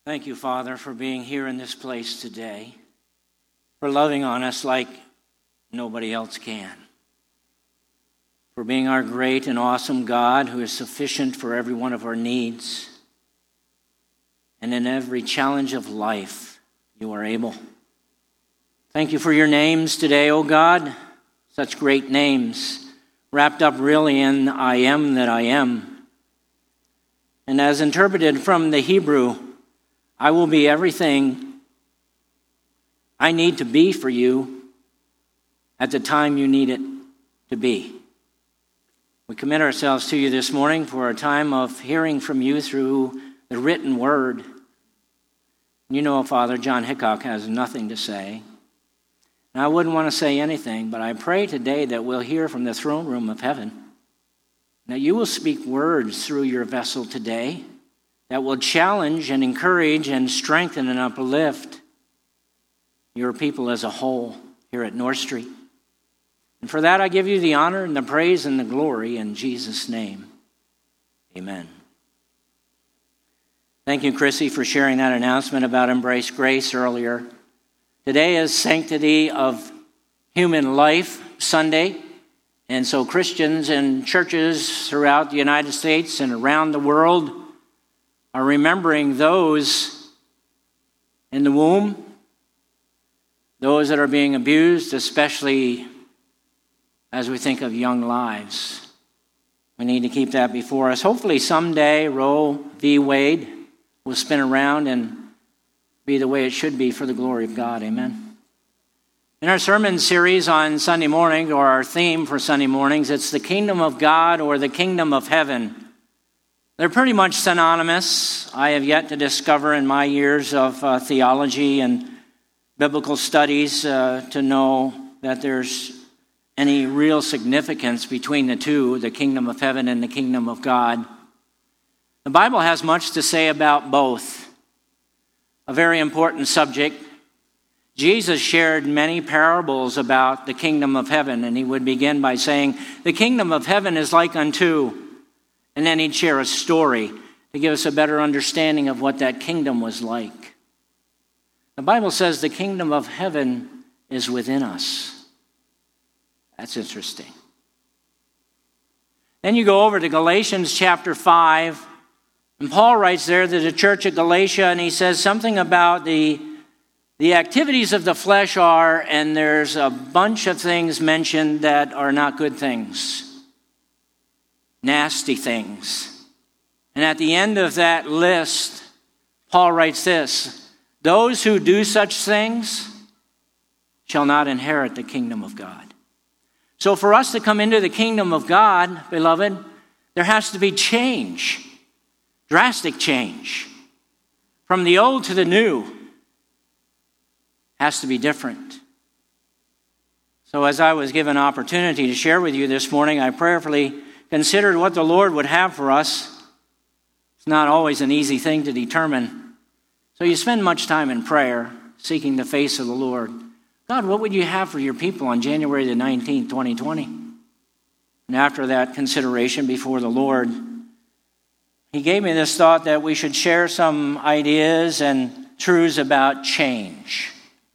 Thank you, Father, for being here in this place today, for loving on us like nobody else can, for being our great and awesome God who is sufficient for every one of our needs. And in every challenge of life, you are able. Thank you for your names today, O God, such great names, wrapped up really in I am that I am. And as interpreted from the Hebrew, I will be everything I need to be for you at the time you need it to be. We commit ourselves to you this morning for a time of hearing from you through the written word. You know, Father, John Hickok has nothing to say. And I wouldn't want to say anything, but I pray today that we'll hear from the throne room of heaven, that you will speak words through your vessel today that will challenge and encourage and strengthen and uplift your people as a whole here at North Street. And for that I give you the honor and the praise and the glory in Jesus' name. Amen. Thank you, Chrissy, for sharing that announcement about Embrace Grace earlier. Today is Sanctity of Human Life Sunday, and so Christians and churches throughout the United States and around the world are remembering those in the womb, those that are being abused, especially as we think of young lives. We need to keep that before us. Hopefully someday Roe v. Wade will spin around and be the way it should be for the glory of God. Amen. In our sermon series on Sunday morning, or our theme for Sunday mornings, it's the kingdom of God or the kingdom of heaven. They're pretty much synonymous. I have yet to discover in my years of theology and biblical studies to know that there's any real significance between the two, the kingdom of heaven and the kingdom of God. The Bible has much to say about both. A very important subject. Jesus shared many parables about the kingdom of heaven, and he would begin by saying, the kingdom of heaven is like unto, and then he'd share a story to give us a better understanding of what that kingdom was like. The Bible says the kingdom of heaven is within us. That's interesting. Then you go over to Galatians chapter 5, and Paul writes there to the church at Galatia, and he says something about the activities of the flesh are, and there's a bunch of things mentioned that are not good things. Nasty things. And at the end of that list, Paul writes this, those who do such things shall not inherit the kingdom of God. So for us to come into the kingdom of God, beloved, there has to be change. Drastic change. From the old to the new has to be different. So as I was given opportunity to share with you this morning, I prayerfully considered what the Lord would have for us. It's not always an easy thing to determine. So you spend much time in prayer, seeking the face of the Lord. God, what would you have for your people on January the 19th, 2020? And after that consideration before the Lord, he gave me this thought that we should share some ideas and truths about change.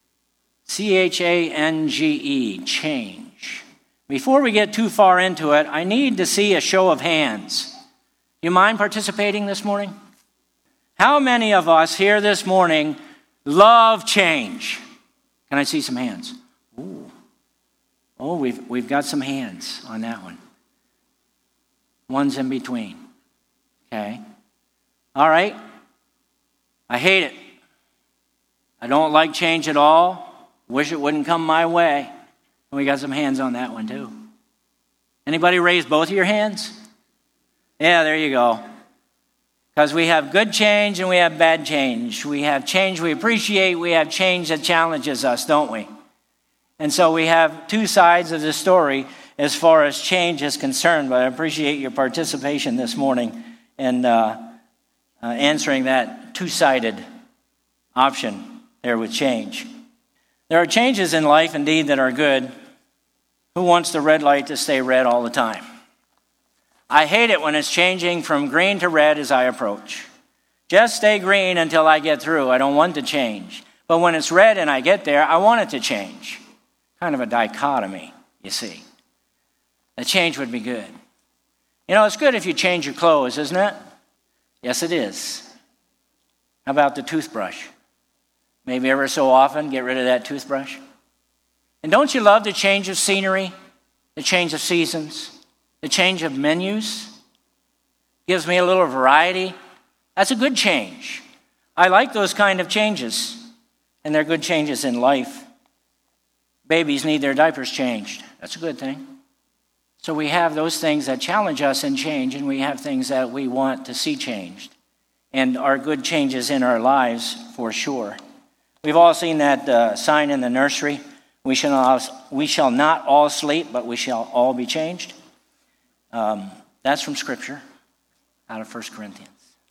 C-H-A-N-G-E, change. Before we get too far into it, I need to see a show of hands. Do you mind participating this morning? How many of us here this morning love change? Can I see some hands? Ooh. Oh, we've got some hands on that one. One's in between. Okay. All right. I hate it. I don't like change at all. Wish it wouldn't come my way. And we got some hands on that one too. Anybody raise both of your hands? Yeah, there you go. Because we have good change and we have bad change. We have change we appreciate. We have change that challenges us, don't we? And so we have two sides of the story as far as change is concerned. But I appreciate your participation this morning in answering that two-sided option there with change. There are changes in life, indeed, that are good. Who wants the red light to stay red all the time? I hate it when it's changing from green to red as I approach. Just stay green until I get through. I don't want to change. But when it's red and I get there, I want it to change. Kind of a dichotomy, you see. The change would be good. You know, it's good if you change your clothes, isn't it? Yes, it is. How about the toothbrush? Maybe ever so often, get rid of that toothbrush. And don't you love the change of scenery, the change of seasons, the change of menus? Gives me a little variety. That's a good change. I like those kind of changes, and they're good changes in life. Babies need their diapers changed. That's a good thing. So we have those things that challenge us in change, and we have things that we want to see changed, and are good changes in our lives for sure. We've all seen that sign in the nursery. We shall not all sleep, but we shall all be changed. That's from Scripture, out of 1 Corinthians.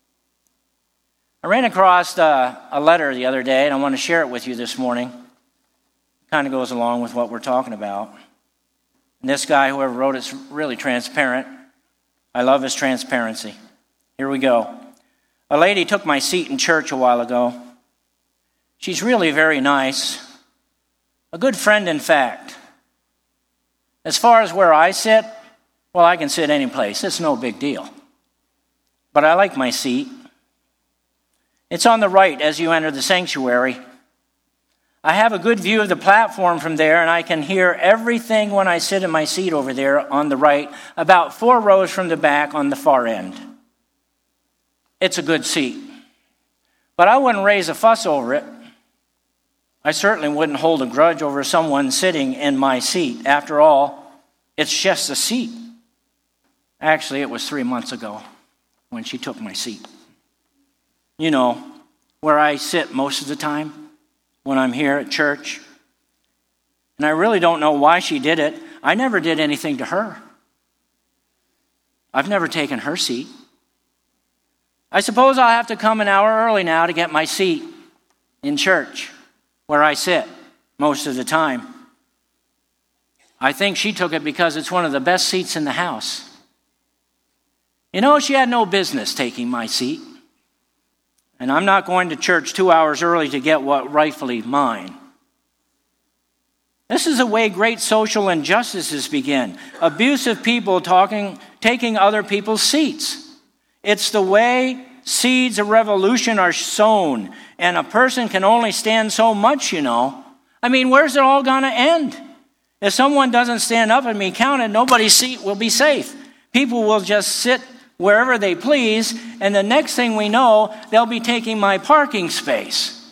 I ran across a letter the other day, and I want to share it with you this morning. It kind of goes along with what we're talking about. And this guy, whoever wrote it's really transparent. I love his transparency. Here we go. A lady took my seat in church a while ago. She's really very nice. A good friend, in fact. As far as where I sit, well, I can sit any place. It's no big deal. But I like my seat. It's on the right as you enter the sanctuary. I have a good view of the platform from there, and I can hear everything when I sit in my seat over there on the right, about 4 rows from the back on the far end. It's a good seat. But I wouldn't raise a fuss over it. I certainly wouldn't hold a grudge over someone sitting in my seat. After all, it's just a seat. Actually, it was 3 months ago when she took my seat. You know, where I sit most of the time when I'm here at church. And I really don't know why she did it. I never did anything to her. I've never taken her seat. I suppose I'll have to come an hour early now to get my seat in church, where I sit most of the time. I think she took it because it's one of the best seats in the house. You know, she had no business taking my seat. And I'm not going to church 2 hours early to get what rightfully mine. This is the way great social injustices begin. Abusive people taking other people's seats. It's the way seeds of revolution are sown. And a person can only stand so much, you know. I mean, where's it all going to end? If someone doesn't stand up and be counted, nobody's seat will be safe. People will just sit wherever they please, and the next thing we know, they'll be taking my parking space.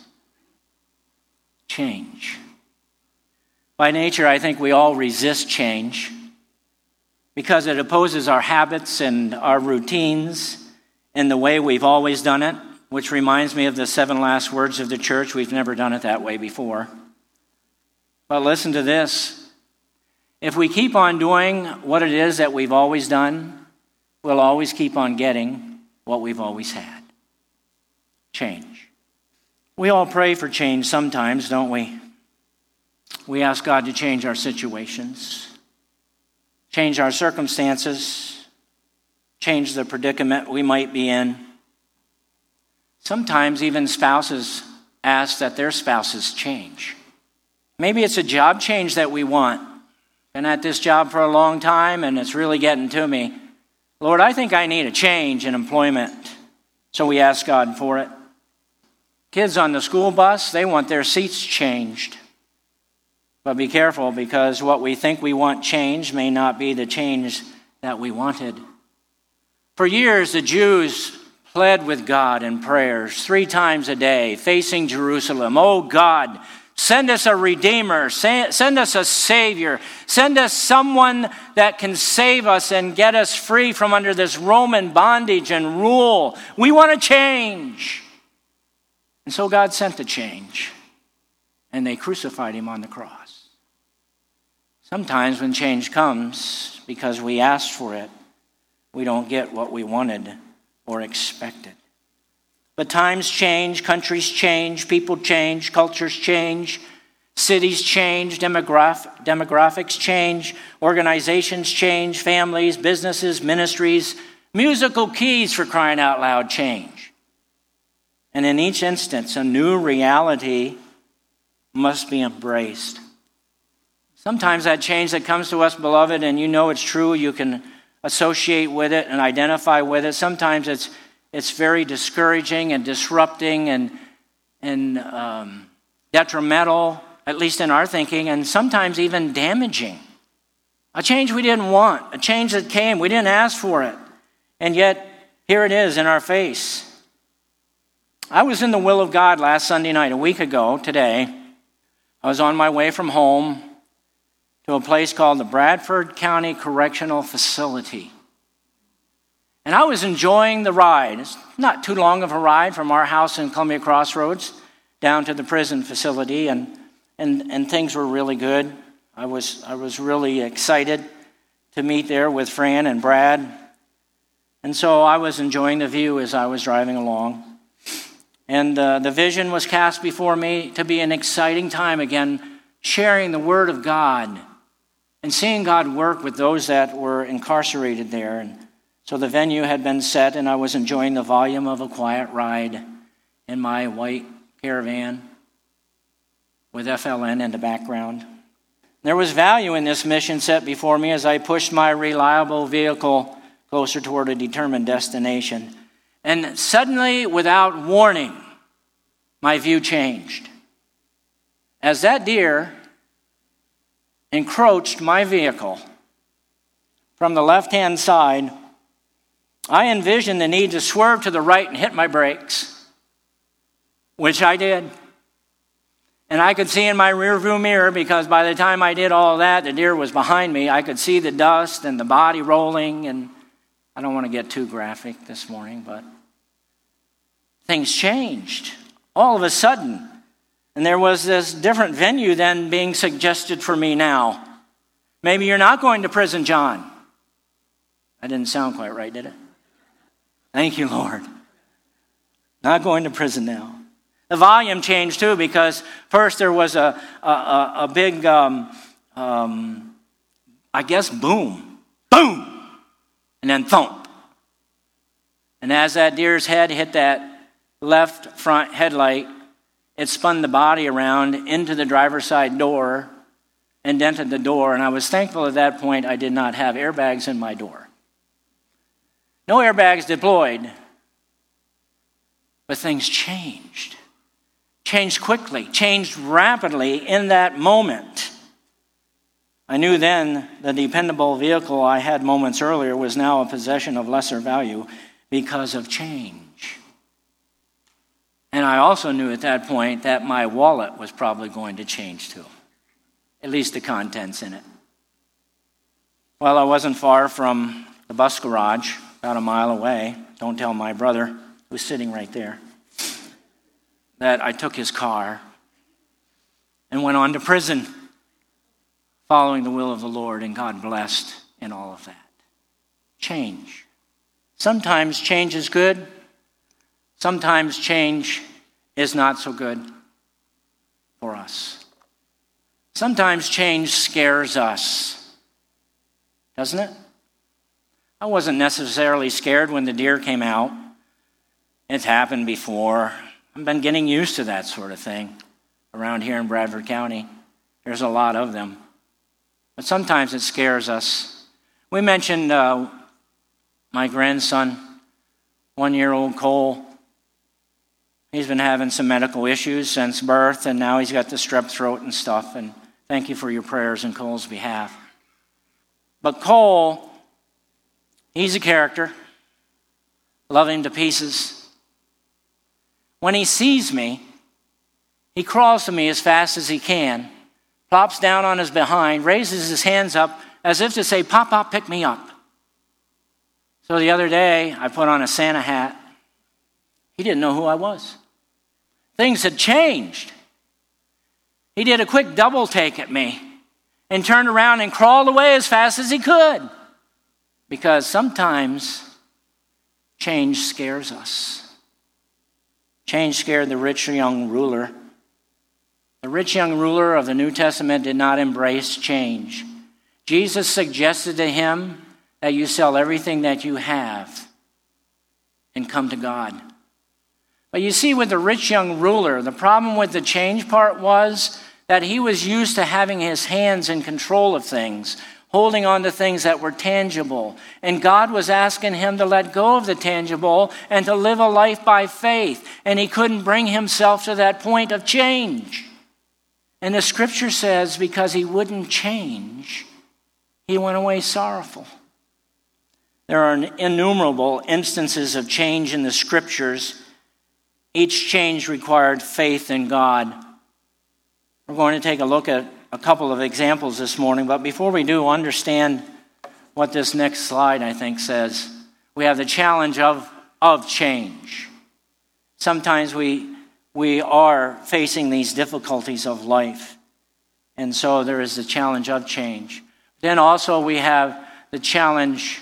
Change. By nature, I think we all resist change because it opposes our habits and our routines and the way we've always done it, which reminds me of the 7 last words of the church. We've never done it that way before. But listen to this. If we keep on doing what it is that we've always done, we'll always keep on getting what we've always had. Change. We all pray for change sometimes, don't we? We ask God to change our situations, change our circumstances, change the predicament we might be in. Sometimes even spouses ask that their spouses change. Maybe it's a job change that we want. Been at this job for a long time and it's really getting to me. Lord, I think I need a change in employment. So we ask God for it. Kids on the school bus, they want their seats changed. But be careful, because what we think we want changed may not be the change that we wanted. For years, the Jews pled with God in prayers 3 times a day, facing Jerusalem. Oh God, send us a Redeemer, send us a Savior, send us someone that can save us and get us free from under this Roman bondage and rule. We want to change. And so God sent the change, and they crucified him on the cross. Sometimes when change comes, because we asked for it, we don't get what we wanted or expected. But times change, countries change, people change, cultures change, cities change, demographics change, organizations change, families, businesses, ministries, musical keys, for crying out loud, change. And in each instance, a new reality must be embraced. Sometimes that change that comes to us, beloved, and you know it's true, you can associate with it and identify with it. Sometimes it's very discouraging and disrupting and detrimental, at least in our thinking, and sometimes even damaging. A change we didn't want, a change that came, we didn't ask for it, and yet here it is in our face. I was in the will of God last Sunday night, a week ago today. I was on my way from home to a place called the Bradford County Correctional Facility. And I was enjoying the ride. It's not too long of a ride from our house in Columbia Crossroads down to the prison facility, and things were really good. I was really excited to meet there with Fran and Brad. And so I was enjoying the view as I was driving along. And the vision was cast before me to be an exciting time again, sharing the Word of God and seeing God work with those that were incarcerated there. And so the venue had been set, and I was enjoying the volume of a quiet ride in my white Caravan with FLN in the background. There was value in this mission set before me as I pushed my reliable vehicle closer toward a determined destination. And suddenly, without warning, my view changed. As that deer encroached my vehicle from the left-hand side, I envisioned the need to swerve to the right and hit my brakes, which I did. And I could see in my rearview mirror, because by the time I did all that, the deer was behind me. I could see the dust and the body rolling, and I don't want to get too graphic this morning, but things changed all of a sudden. And there was this different venue then being suggested for me now. Maybe you're not going to prison, John. That didn't sound quite right, did it? Thank you, Lord. Not going to prison now. The volume changed too, because first there was a big, boom, and then thump. And as that deer's head hit that left front headlight, it spun the body around into the driver's side door and dented the door. And I was thankful at that point I did not have airbags in my door. No airbags deployed, but things changed. Changed quickly, changed rapidly in that moment. I knew then the dependable vehicle I had moments earlier was now a possession of lesser value because of change. And I also knew at that point that my wallet was probably going to change too, at least the contents in it. Well, I wasn't far from the bus garage, about a mile away. Don't tell my brother, who's sitting right there, that I took his car and went on to prison, following the will of the Lord, and God blessed in all of that. Change. Sometimes change is good. Sometimes change is not so good for us. Sometimes change scares us, doesn't it? I wasn't necessarily scared when the deer came out. It's happened before. I've been getting used to that sort of thing around here in Bradford County. There's a lot of them. But sometimes it scares us. We mentioned my grandson, 1-year-old Cole. He's been having some medical issues since birth, and now he's got the strep throat and stuff. And thank you for your prayers in Cole's behalf. But Cole, he's a character. Love him to pieces. When he sees me, he crawls to me as fast as he can, plops down on his behind, raises his hands up as if to say, "Pop, pop, pick me up." So the other day, I put on a Santa hat. He didn't know who I was. Things had changed. He did a quick double take at me and turned around and crawled away as fast as he could. Because sometimes change scares us. Change scared the rich young ruler. The rich young ruler of the New Testament did not embrace change. Jesus suggested to him that you sell everything that you have and come to God. But you see, with the rich young ruler, the problem with the change part was that he was used to having his hands in control of things, holding on to things that were tangible. And God was asking him to let go of the tangible and to live a life by faith. And he couldn't bring himself to that point of change. And the scripture says because he wouldn't change, he went away sorrowful. There are innumerable instances of change in the scriptures. Each change required faith in God. We're going to take a look at a couple of examples this morning, but before we do, understand what this next slide, I think, says. We have the challenge of change. Sometimes we are facing these difficulties of life, and so there is the challenge of change. Then also we have the challenge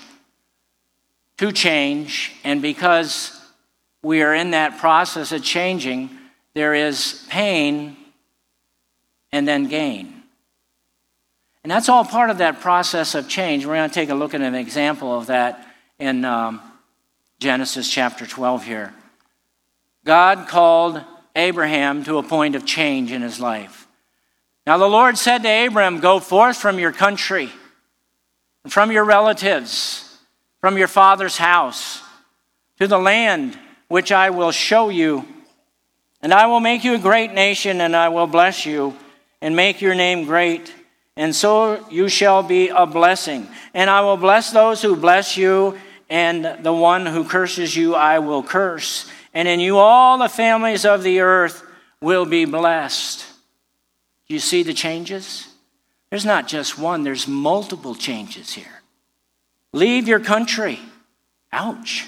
to change, and because we are in that process of changing, there is pain and then gain. And that's all part of that process of change. We're going to take a look at an example of that in Genesis chapter 12 here. God called Abraham to a point of change in his life. Now the Lord said to Abraham, "Go forth from your country, from your relatives, from your father's house, to the land which I will show you. And I will make you a great nation, and I will bless you, and make your name great. And so you shall be a blessing. And I will bless those who bless you, and the one who curses you I will curse. And in you all the families of the earth will be blessed." Do you see the changes? There's not just one, there's multiple changes here. Leave your country. Ouch.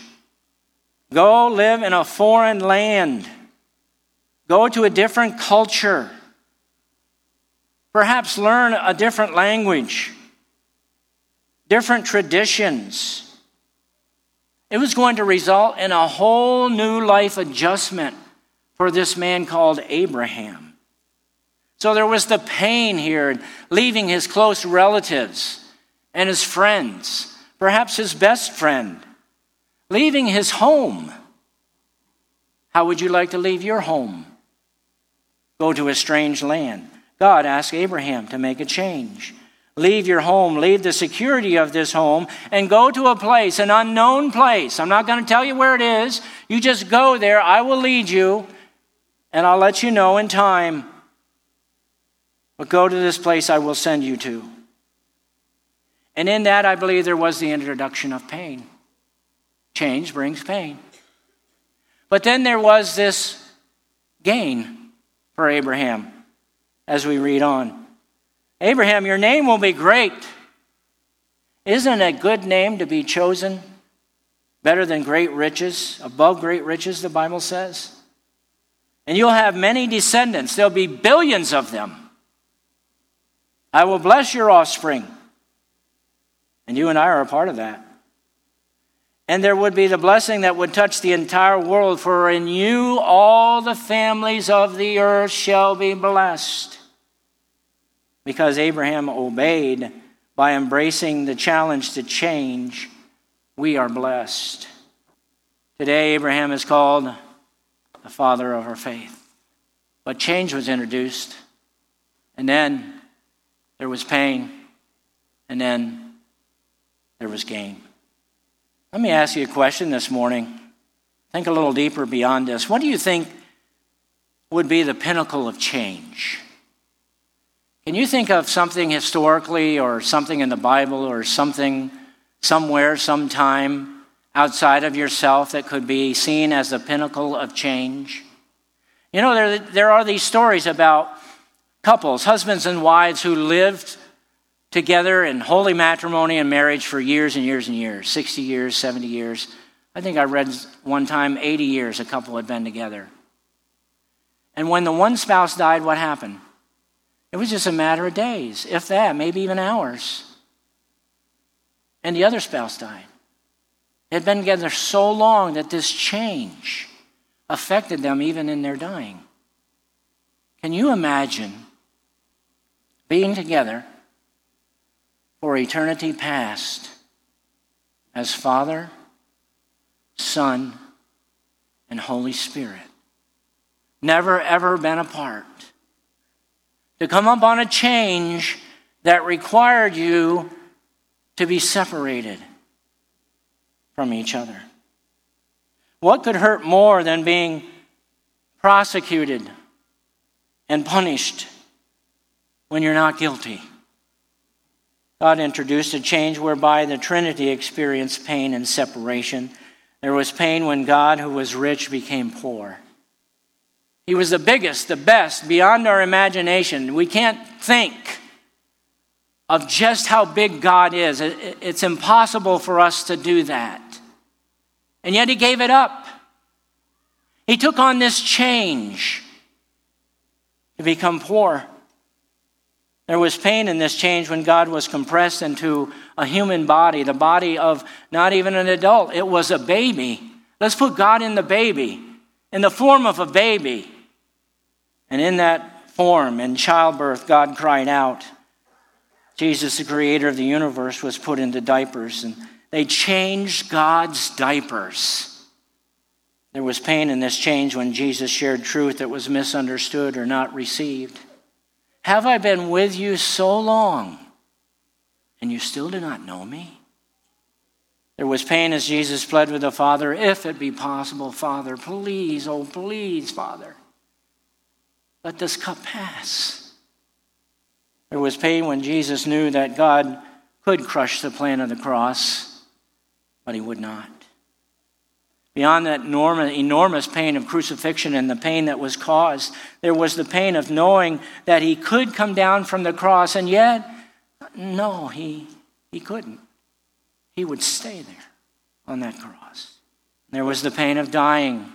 Go live in a foreign land. Go to a different culture. Perhaps learn a different language, different traditions. It was going to result in a whole new life adjustment for this man called Abraham. So there was the pain here, leaving his close relatives and his friends, perhaps his best friend, leaving his home. How would you like to leave your home? Go to a strange land. God asked Abraham to make a change. Leave your home, leave the security of this home, and go to a place, an unknown place. I'm not going to tell you where it is. You just go there. I will lead you, and I'll let you know in time. But go to this place I will send you to. And in that, I believe there was the introduction of pain. Change brings pain. But then there was this gain for Abraham as we read on. Abraham, your name will be great. Isn't a good name to be chosen better than great riches? Above great riches, the Bible says. And you'll have many descendants. There'll be billions of them. I will bless your offspring. And you and I are a part of that. And there would be the blessing that would touch the entire world. For in you all the families of the earth shall be blessed. Because Abraham obeyed by embracing the challenge to change, we are blessed. Today, Abraham is called the father of our faith. But change was introduced. And then there was pain. And then there was gain. Let me ask you a question this morning. Think a little deeper beyond this. What do you think would be the pinnacle of change? Can you think of something historically or something in the Bible or something somewhere, sometime outside of yourself that could be seen as the pinnacle of change? You know, there are these stories about couples, husbands and wives who lived together in holy matrimony and marriage for years and years and years, 60 years, 70 years. I think I read one time 80 years a couple had been together. And when the one spouse died, what happened? It was just a matter of days, if that, maybe even hours. And the other spouse died. They had been together so long that this change affected them even in their dying. Can you imagine being together for eternity past as Father, Son, and Holy Spirit? never ever been apart. To come up on a change that required you to be separated from each other. What could hurt more than being prosecuted and punished when you're not guilty? God introduced a change whereby the Trinity experienced pain and separation. There was pain when God, who was rich, became poor. He was the biggest, the best, beyond our imagination. We can't think of just how big God is. It's impossible for us to do that. And yet he gave it up. He took on this change to become poor. There was pain in this change when God was compressed into a human body, the body of not even an adult. It was a baby. Let's put God in the baby, in the form of a baby. And in that form, in childbirth, God cried out. Jesus, the creator of the universe, was put into diapers, and they changed God's diapers. There was pain in this change when Jesus shared truth that was misunderstood or not received. Have I been with you so long, and you still do not know me? There was pain as Jesus pled with the Father, if it be possible, Father, please, oh please, Father, let this cup pass. There was pain when Jesus knew that God could crush the plan of the cross, but he would not. Beyond that enormous pain of crucifixion and the pain that was caused, there was the pain of knowing that he could come down from the cross, and yet, no, he couldn't. He would stay there on that cross. There was the pain of dying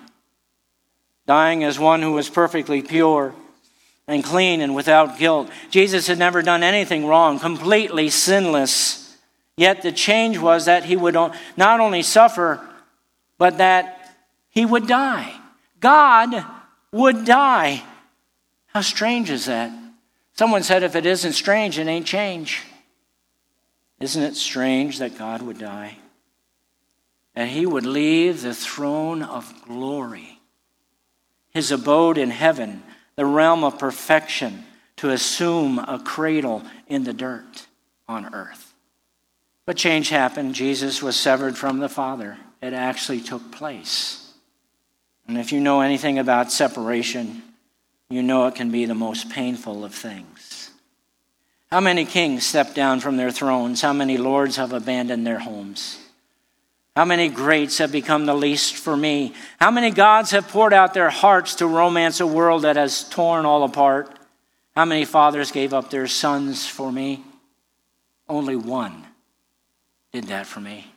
as one who was perfectly pure and clean and without guilt. Jesus had never done anything wrong, completely sinless. Yet the change was that he would not only suffer, but that he would die. God would die. How strange is that? Someone said if it isn't strange, it ain't change. Isn't it strange that God would die? And he would leave the throne of glory, his abode in heaven, the realm of perfection, to assume a cradle in the dirt on earth. But change happened. Jesus was severed from the Father. It actually took place. And if you know anything about separation, you know it can be the most painful of things. How many kings stepped down from their thrones? How many lords have abandoned their homes? How many greats have become the least for me? How many gods have poured out their hearts to romance a world that has torn all apart? How many fathers gave up their sons for me? Only one did that for me.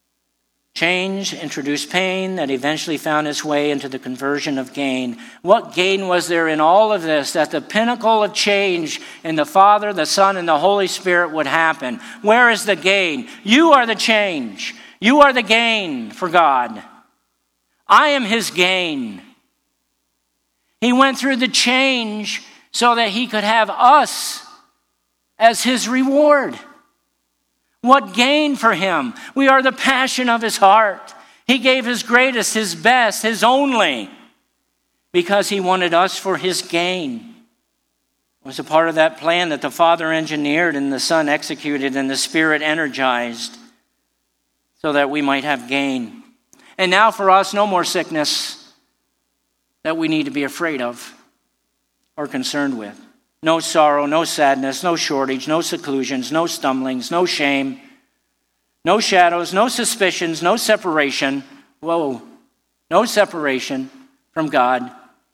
Change introduced pain that eventually found its way into the conversion of gain. What gain was there in all of this? That the pinnacle of change in the Father, the Son, and the Holy Spirit would happen. Where is the gain? You are the change. You are the gain for God. I am his gain. He went through the change so that he could have us as his reward. What gain for him? We are the passion of his heart. He gave his greatest, his best, his only, because he wanted us for his gain. It was a part of that plan that the Father engineered and the Son executed and the Spirit energized so that we might have gain. And now for us, no more sickness that we need to be afraid of or concerned with. No sorrow, no sadness, no shortage, no seclusions, no stumblings, no shame, no shadows, no suspicions, no separation. Whoa, no separation from God.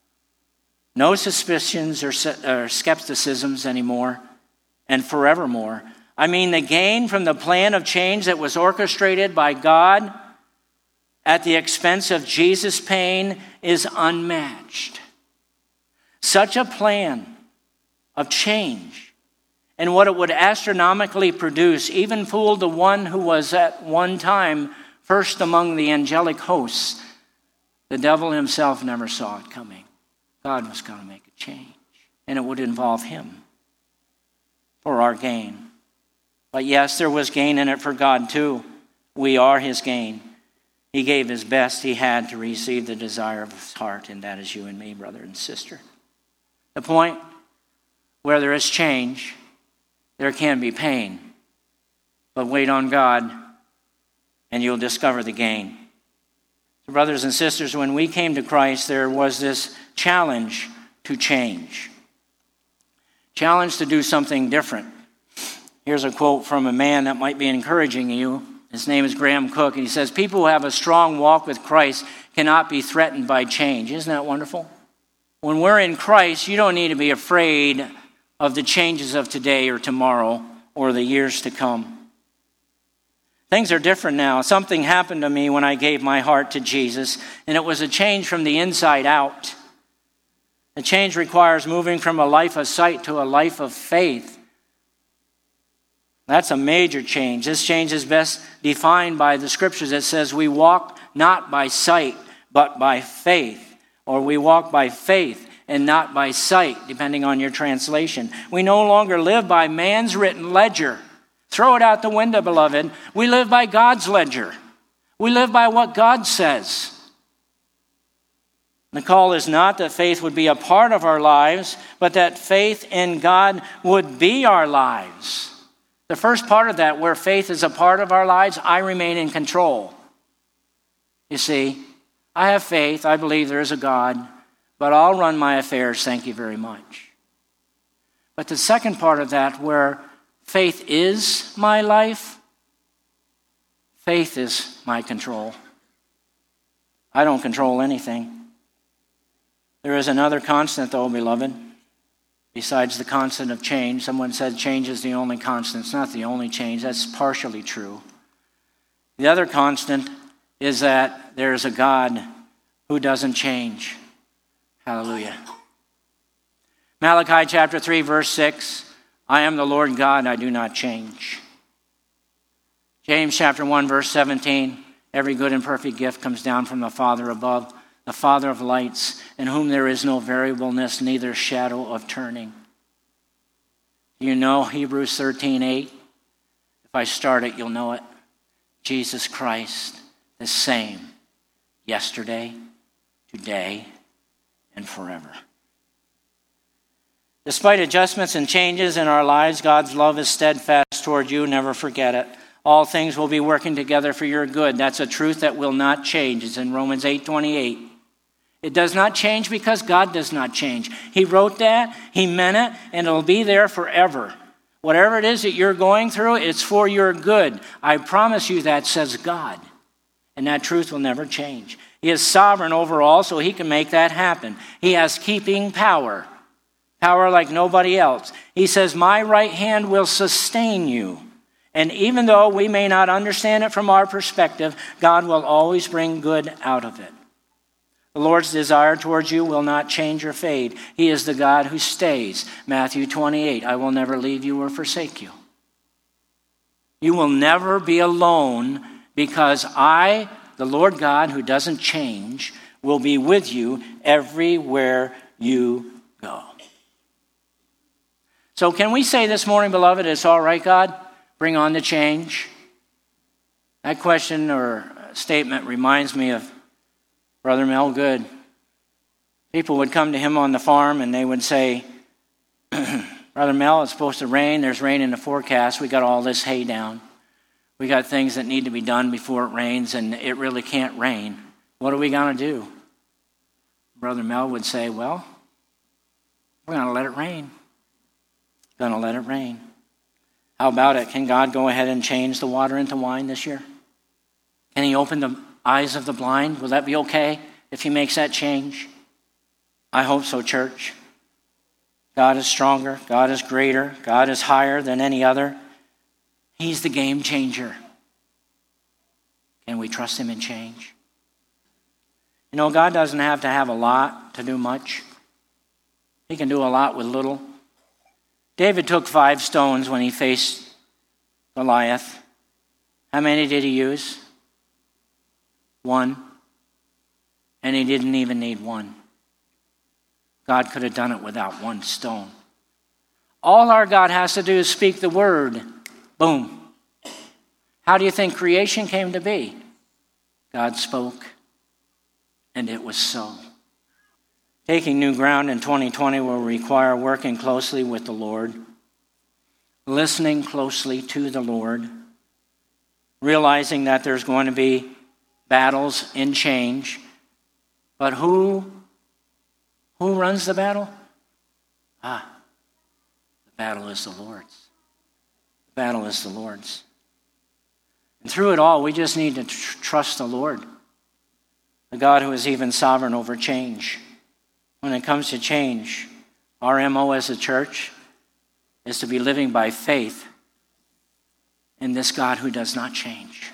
No suspicions or skepticisms anymore and forevermore. I mean, the gain from the plan of change that was orchestrated by God at the expense of Jesus' pain is unmatched. Such a plan of change and what it would astronomically produce even fooled the one who was at one time first among the angelic hosts. The devil himself never saw it coming. God was going to make a change, and it would involve him for our gain. But yes, there was gain in it for God too. We are his gain. He gave his best he had to receive the desire of his heart, and that is you and me, brother and sister. The point where there is change, there can be pain. But wait on God, and you'll discover the gain. So brothers and sisters, when we came to Christ, there was this challenge to change. Challenge to do something different. Here's a quote from a man that might be encouraging you. His name is Graham Cook, and he says, people who have a strong walk with Christ cannot be threatened by change. Isn't that wonderful? When we're in Christ, you don't need to be afraid of the changes of today or tomorrow or the years to come. Things are different now. Something happened to me when I gave my heart to Jesus, and it was a change from the inside out. The change requires moving from a life of sight to a life of faith. That's a major change. This change is best defined by the scriptures that says we walk not by sight, but by faith. Or we walk by faith and not by sight, depending on your translation. We no longer live by man's written ledger. Throw it out the window, beloved. We live by God's ledger. We live by what God says. The call is not that faith would be a part of our lives, but that faith in God would be our lives. The first part of that, where faith is a part of our lives, I remain in control. You see, I have faith, I believe there is a God, but I'll run my affairs, thank you very much. But the second part of that, where faith is my life, faith is my control. I don't control anything. There is another constant, though, beloved, besides the constant of change. Someone said change is the only constant. It's not the only change. That's partially true. The other constant is that there is a God who doesn't change. Hallelujah. Malachi chapter 3, verse 6, I am the Lord God, I do not change. James chapter 1, verse 17, every good and perfect gift comes down from the Father above, the Father of lights, in whom there is no variableness, neither shadow of turning. You know Hebrews 13:8? If I start it, you'll know it. Jesus Christ, the same, yesterday, today, and forever. Despite adjustments and changes in our lives, God's love is steadfast toward you. Never forget it. All things will be working together for your good. That's a truth that will not change. It's in Romans 8:28. It does not change because God does not change. He wrote that, He meant it, and it'll be there forever. Whatever it is that you're going through, it's for your good. I promise you that, says God. And that truth will never change. He is sovereign over all, so He can make that happen. He has keeping power. Power like nobody else. He says, my right hand will sustain you. And even though we may not understand it from our perspective, God will always bring good out of it. The Lord's desire towards you will not change or fade. He is the God who stays. Matthew 28, I will never leave you or forsake you. You will never be alone because I, the Lord God who doesn't change, will be with you everywhere you go. So can we say this morning, beloved, it's all right, God? Bring on the change? That question or statement reminds me of Brother Mel Good. People would come to him on the farm and they would say, Brother Mel, it's supposed to rain. There's rain in the forecast. We got all this hay down. We got things that need to be done before it rains, and it really can't rain. What are we going to do? Brother Mel would say, well, we're going to let it rain. Going to let it rain. How about it? Can God go ahead and change the water into wine this year? Can He open the eyes of the blind? Will that be okay if He makes that change? I hope so, church. God is stronger. God is greater. God is higher than any other. He's the game changer. Can we trust Him in change? You know, God doesn't have to have a lot to do much. He can do a lot with little. David took 5 stones when he faced Goliath. How many did he use? 1. And he didn't even need 1. God could have done it without 1 stone. All our God has to do is speak the word. Boom. How do you think creation came to be? God spoke, and it was so. Taking new ground in 2020 will require working closely with the Lord, listening closely to the Lord, realizing that there's going to be battles in change. But who runs the battle? The battle is the Lord's. The battle is the Lord's. And through it all, we just need to trust the Lord, the God who is even sovereign over change. When it comes to change, our MO as a church is to be living by faith in this God who does not change.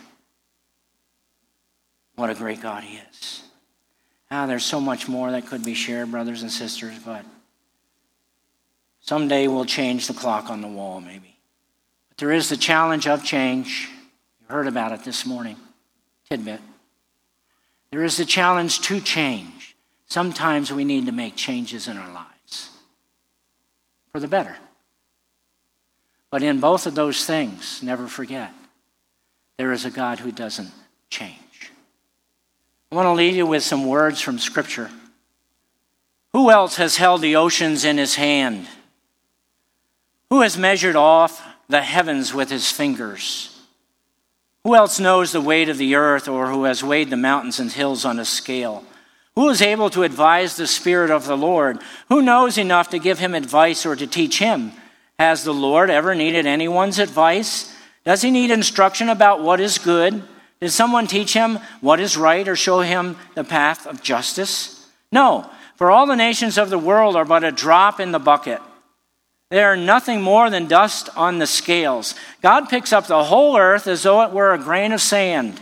What a great God he is. There's so much more that could be shared, brothers and sisters, but someday we'll change the clock on the wall, maybe. But there is the challenge of change. You heard about it this morning. Tidbit. There is the challenge to change. Sometimes we need to make changes in our lives for the better. But in both of those things, never forget, there is a God who doesn't change. I want to leave you with some words from Scripture. Who else has held the oceans in his hand? Who has measured off the heavens with his fingers? Who else knows the weight of the earth, or who has weighed the mountains and hills on a scale? Who is able to advise the Spirit of the Lord? Who knows enough to give him advice or to teach him? Has the Lord ever needed anyone's advice? Does he need instruction about what is good? Did someone teach him what is right or show him the path of justice? No, for all the nations of the world are but a drop in the bucket. They are nothing more than dust on the scales. God picks up the whole earth as though it were a grain of sand.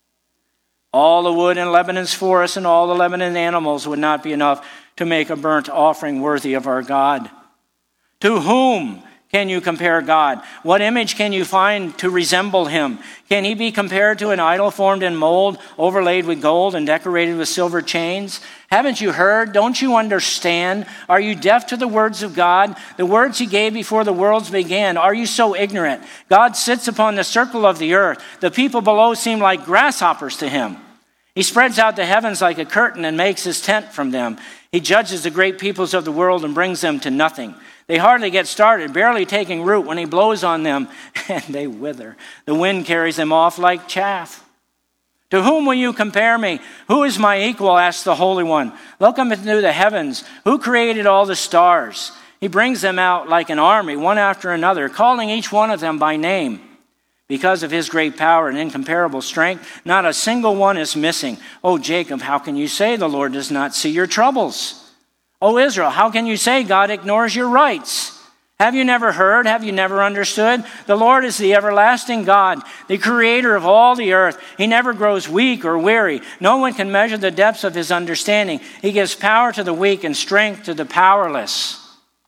All the wood in Lebanon's forest and all the Lebanon animals would not be enough to make a burnt offering worthy of our God. To whom can you compare God? What image can you find to resemble him? Can he be compared to an idol formed in mold, overlaid with gold and decorated with silver chains? Haven't you heard? Don't you understand? Are you deaf to the words of God? The words he gave before the worlds began. Are you so ignorant? God sits upon the circle of the earth. The people below seem like grasshoppers to him. He spreads out the heavens like a curtain and makes his tent from them. He judges the great peoples of the world and brings them to nothing. They hardly get started, barely taking root when he blows on them, and they wither. The wind carries them off like chaff. To whom will you compare me? Who is my equal? Asks the Holy One. Look up into the heavens. Who created all the stars? He brings them out like an army, one after another, calling each one of them by name. Because of his great power and incomparable strength, not a single one is missing. O Jacob, how can you say the Lord does not see your troubles? O Israel, how can you say God ignores your rights? Have you never heard? Have you never understood? The Lord is the everlasting God, the creator of all the earth. He never grows weak or weary. No one can measure the depths of his understanding. He gives power to the weak and strength to the powerless.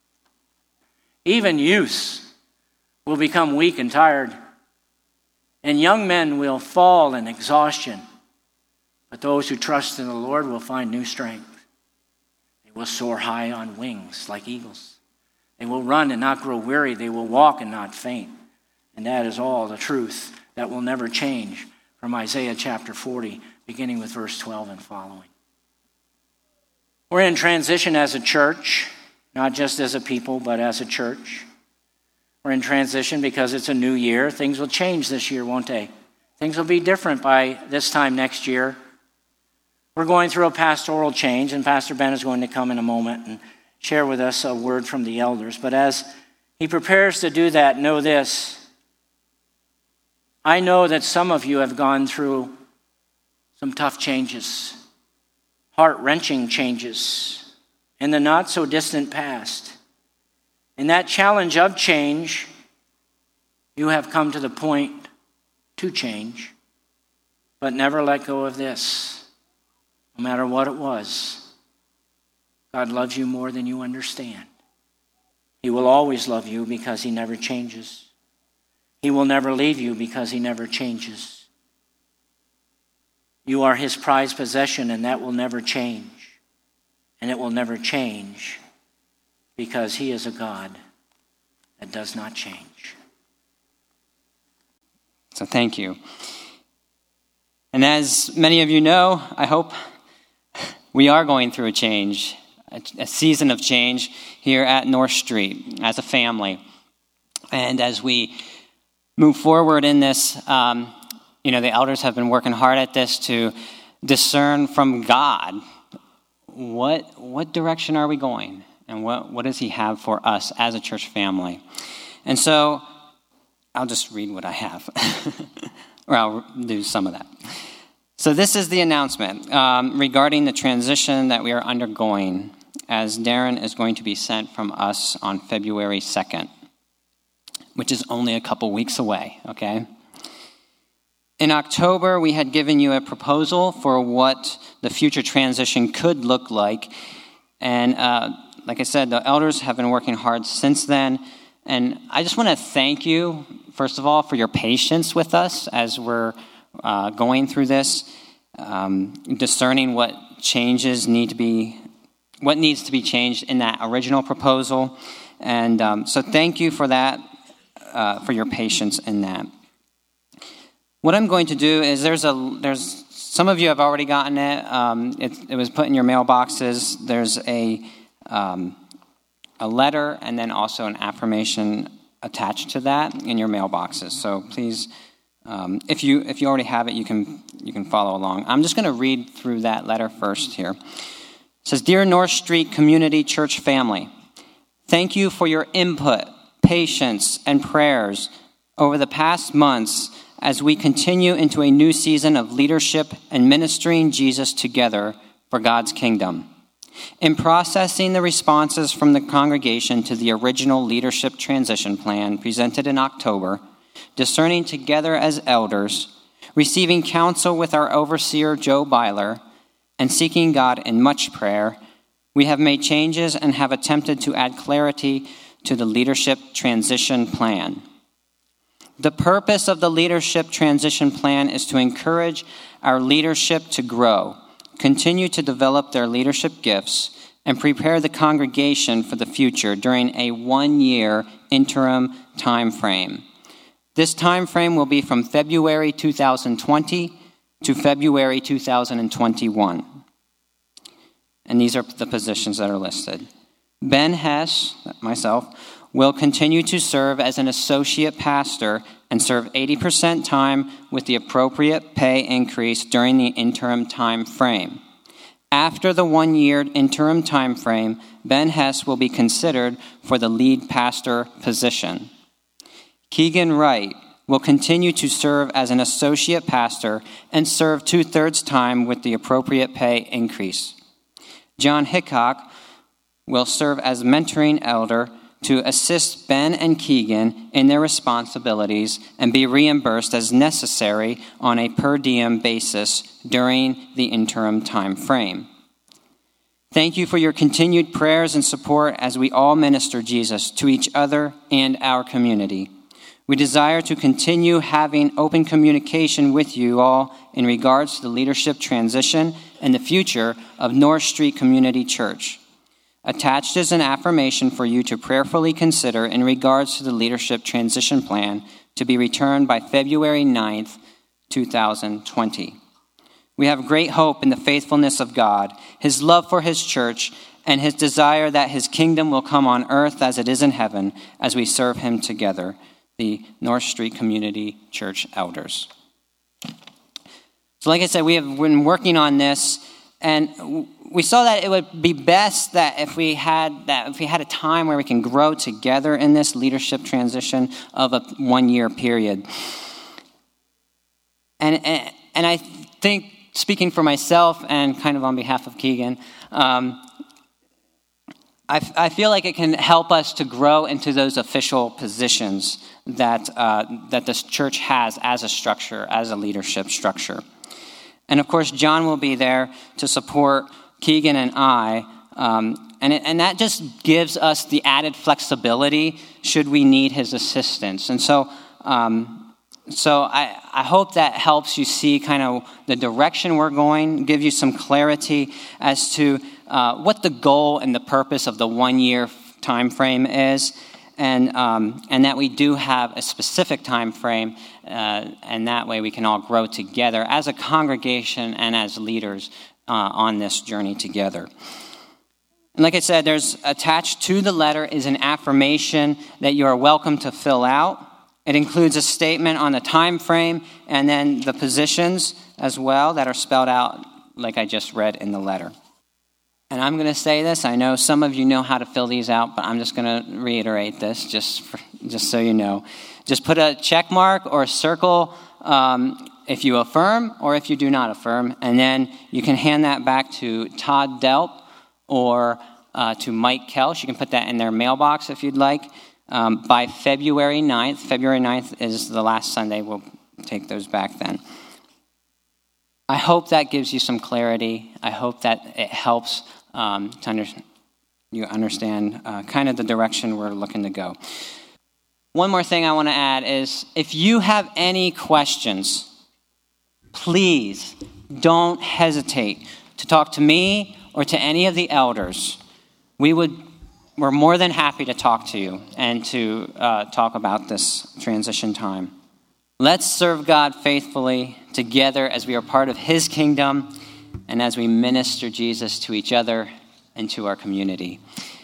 Even youths will become weak and tired, and young men will fall in exhaustion. But those who trust in the Lord will find new strength. They will soar high on wings like eagles. They will run and not grow weary. They will walk and not faint. And that is all the truth that will never change from Isaiah chapter 40, beginning with verse 12 and following. We're in transition as a church, not just as a people, but as a church. We're in transition because it's a new year. Things will change this year, won't they? Things will be different by this time next year. We're going through a pastoral change, and Pastor Ben is going to come in a moment and share with us a word from the elders. But as he prepares to do that, know this. I know that some of you have gone through some tough changes, heart-wrenching changes in the not-so-distant past. In that challenge of change, you have come to the point to change, but never let go of this. No matter what it was, God loves you more than you understand. He will always love you because he never changes. He will never leave you because he never changes. You are his prized possession, and that will never change. And it will never change because he is a God that does not change. So thank you. And as many of you know, I hope, we are going through a change, a season of change here at North Street as a family. And as we move forward in this, the elders have been working hard at this to discern from God what direction are we going, and what does he have for us as a church family. And so I'll just read what I have, or I'll do some of that. So this is the announcement regarding the transition that we are undergoing, as Darren is going to be sent from us on February 2nd, which is only a couple weeks away, okay? In October, we had given you a proposal for what the future transition could look like. And like I said, the elders have been working hard since then. And I just want to thank you, first of all, for your patience with us as we're going through this, discerning what needs to be changed in that original proposal. And so thank you for that, for your patience in that. What I'm going to do is there's some of you have already gotten it. It was put in your mailboxes. There's a letter and then also an affirmation attached to that in your mailboxes. So please, if you already have it, you can follow along. I'm just going to read through that letter first here. It says, "Dear North Street Community Church family, thank you for your input, patience, and prayers over the past months as we continue into a new season of leadership and ministering Jesus together for God's kingdom. In processing the responses from the congregation to the original leadership transition plan presented in October, discerning together as elders, receiving counsel with our overseer Joe Byler, and seeking God in much prayer, we have made changes and have attempted to add clarity to the leadership transition plan. The purpose of the leadership transition plan is to encourage our leadership to grow, continue to develop their leadership gifts, and prepare the congregation for the future during a 1-year interim time frame. This time frame will be from February 2020 to February 2021. And these are the positions that are listed. Ben Hess, myself, will continue to serve as an associate pastor and serve 80% time with the appropriate pay increase during the interim time frame. After the 1-year interim time frame, Ben Hess will be considered for the lead pastor position. Keegan Wright will continue to serve as an associate pastor and serve 2/3 time with the appropriate pay increase. John Hickok will serve as mentoring elder to assist Ben and Keegan in their responsibilities and be reimbursed as necessary on a per diem basis during the interim time frame. Thank you for your continued prayers and support as we all minister Jesus to each other and our community. We desire to continue having open communication with you all in regards to the leadership transition and the future of North Street Community Church. Attached is an affirmation for you to prayerfully consider in regards to the leadership transition plan to be returned by February 9th, 2020. We have great hope in the faithfulness of God, his love for his church, and his desire that his kingdom will come on earth as it is in heaven as we serve him together, the North Street Community Church elders. So like I said, we have been working on this, and we saw that it would be best that if we had a time where we can grow together in this leadership transition of a 1-year period. And I think, speaking for myself and kind of on behalf of Keegan, I feel like it can help us to grow into those official positions that this church has as a structure, as a leadership structure. And of course, John will be there to support Keegan and I, and that just gives us the added flexibility should we need his assistance. And so I hope that helps you see kind of the direction we're going, give you some clarity as to what the goal and the purpose of the 1-year time frame is. and that we do have a specific time frame, and that way we can all grow together as a congregation and as leaders on this journey together. And like I said, there's attached to the letter is an affirmation that you are welcome to fill out. It includes a statement on the time frame and then the positions as well that are spelled out like I just read in the letter. And I'm going to say this. I know some of you know how to fill these out, but I'm just going to reiterate this just so you know. Just put a check mark or a circle if you affirm or if you do not affirm, and then you can hand that back to Todd Delp or to Mike Kelsch. You can put that in their mailbox if you'd like. By February 9th. February 9th is the last Sunday. We'll take those back then. I hope that gives you some clarity. I hope that it helps you understand kind of the direction we're looking to go. One more thing I want to add is if you have any questions, please don't hesitate to talk to me or to any of the elders. We're more than happy to talk to you and to talk about this transition time. Let's serve God faithfully together as we are part of his kingdom and as we minister Jesus to each other and to our community.